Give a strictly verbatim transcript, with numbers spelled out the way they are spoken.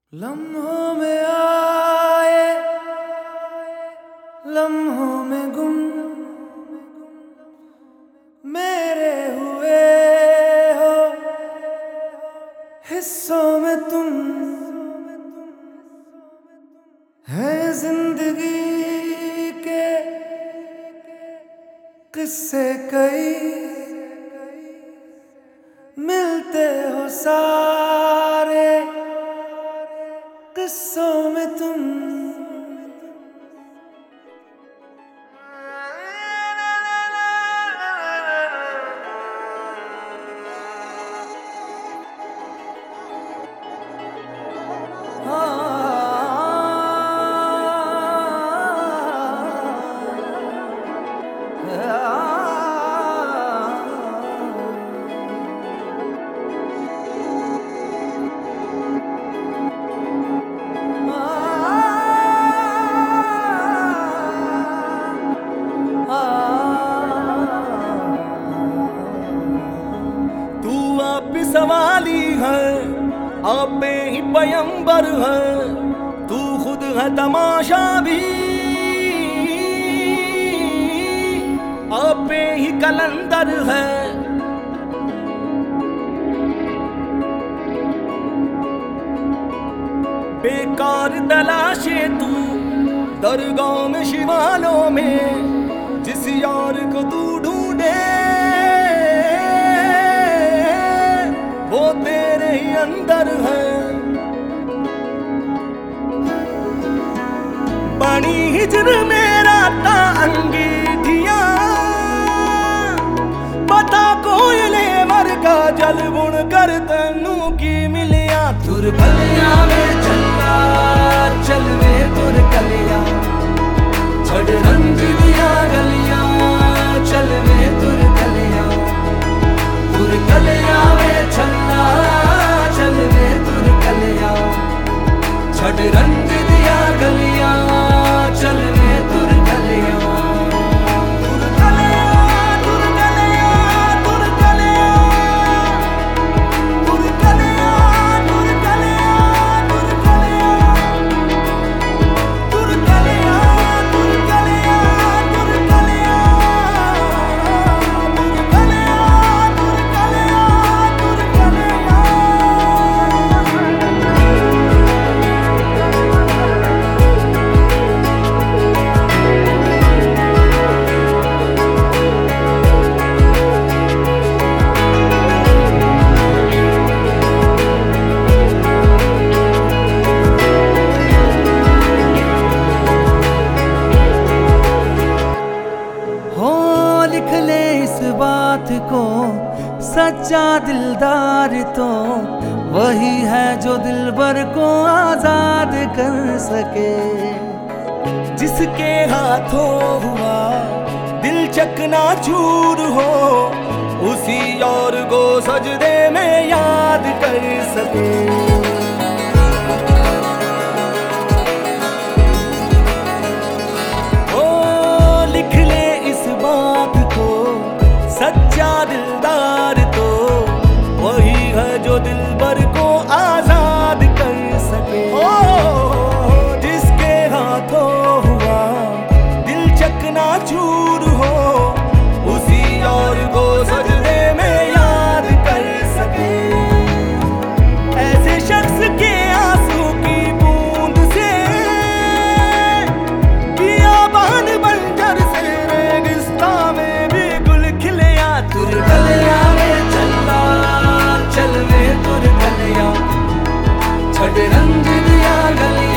लम्हों में आए लम्हों में गुम मेरे हुए हो हिस्सों में तुम है जिंदगी के किस्से कई मिलते हो सारे किस्सों में तुम सवाली है आप पे ही पयंबर है, तू खुद है तमाशा भी आप पे ही कलंदर है। बेकार तलाशे तू दरगाह में शिवालों में जिस यार को तू ढूंढे वो तेरे ही अंदर है। बनी हिजर मेरा ता अंगीठियां पता कोई लेवर का जल बुन कर तैनू की मिलिया। तुर कलिया में चला चल वे तुर कलिया छड़ रंग दिया गलिया चल वे तुर कलिया। तुर कलिया में चला चल वे तुर कलिया छड़ रंग दिया गलिया चल वे तुर कलिया। तुर कलिया तुर कलिया तुर कलिया तुर कलिया तुर कलिया तुर कलिया तुर कलिया तुर कलिया तुर कलिया को सच्चा दिलदार तो वही है जो दिलबर को आजाद कर सके। जिसके हाथों हुआ दिल चकना चूर हो उसी और को सजदे में याद कर सके। ओ लिख ले इस बात को सच्चा दिलदार तो वही है जो दिलबर को आजाद कर सके। ओ जिसके हाथों हुआ दिल चकना चूर हो उसी और को सजदे में याद कर सके। ऐसे शख्स के आंसू की बूंद से बियाबान बंजर से रेगिस्ता में भी गुल खिले। तुर कलिया में चला चल वे तुर कलिया छड़ रंग दिया गलिया